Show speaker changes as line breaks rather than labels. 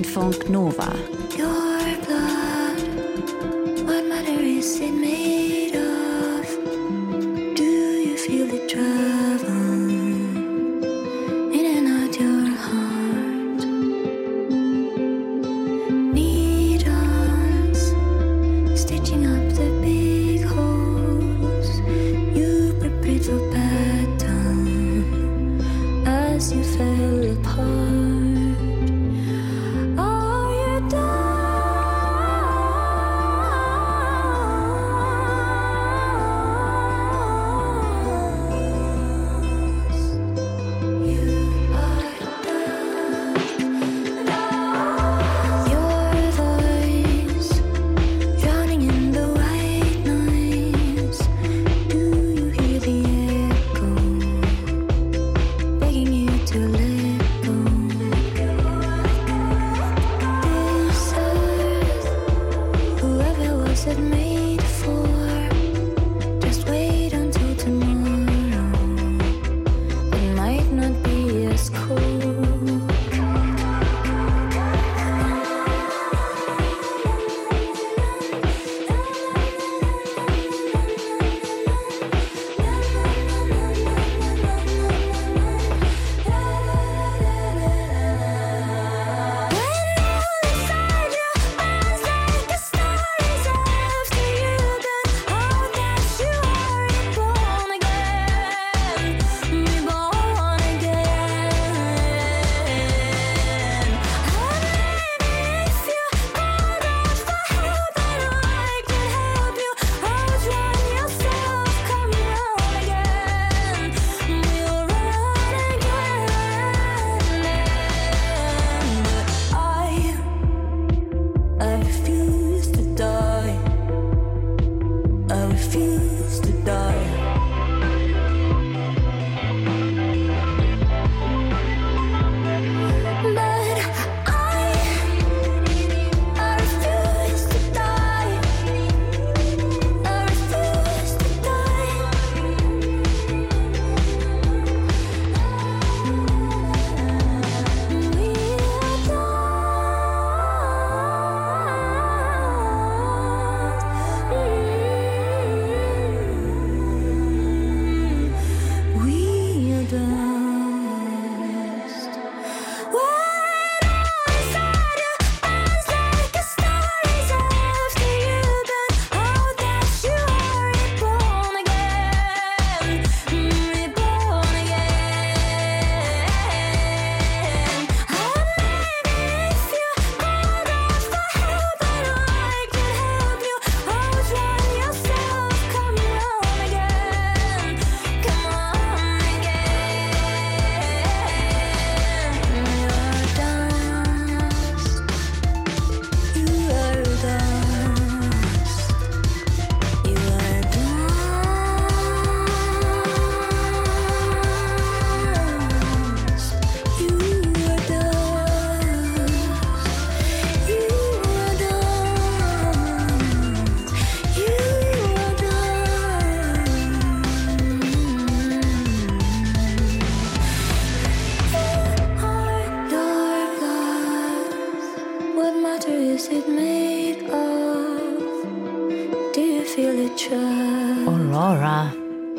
Zündfunk Nova.
Your blood, what matter is it made of? Do you feel it travel in and out your heart? Needles stitching up the big holes. You prepared for battle as you fell apart. Is it made of? Do you feel it try?
Aurora.